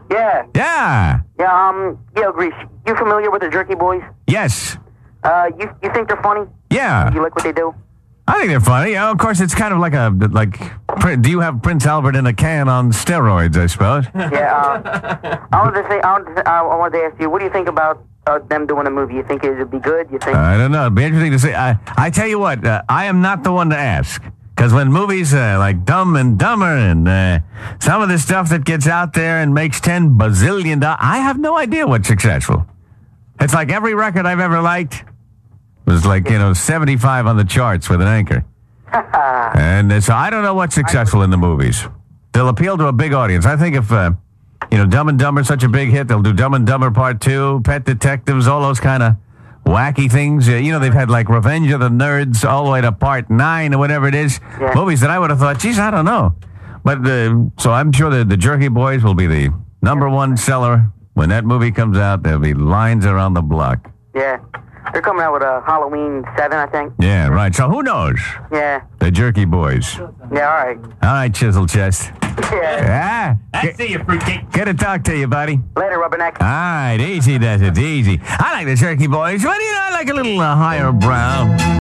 Yeah. Yeah. Yeah, Grease, you familiar with the Jerky Boys? Yes. You think they're funny? Yeah. You like what they do? I think they're funny. Of course, it's kind of do you have Prince Albert in a can on steroids, I suppose? Yeah, I wanted to ask you, what do you think about them doing a movie? You think it would be good? You think? I don't know. It'd be interesting to see. I tell you what, I am not the one to ask. Because when movies like Dumb and Dumber and some of the stuff that gets out there and makes $10 bazillion, I have no idea what's successful. It's like every record I've ever liked was 75 on the charts with an anchor. And so I don't know what's successful in the movies. They'll appeal to a big audience. I think if, Dumb and Dumber is such a big hit, they'll do Dumb and Dumber Part 2, Pet Detectives, all those kind of wacky things. They've had Revenge of the Nerds all the way to Part 9 or whatever it is. Yeah. Movies that I would have thought, geez, I don't know. But so I'm sure that the Jerky Boys will be the number one seller. When that movie comes out, there'll be lines around the block. Yeah. They're coming out with a Halloween 7, I think. Yeah, right. So who knows? Yeah. The Jerky Boys. Yeah, all right. All right, Chisel Chest. Yeah. I see you, fruitcake. Good to talk to you, buddy. Later, Rubberneck. All right, easy does it, easy. I like the Jerky Boys. What do you know? I like a little higher brow.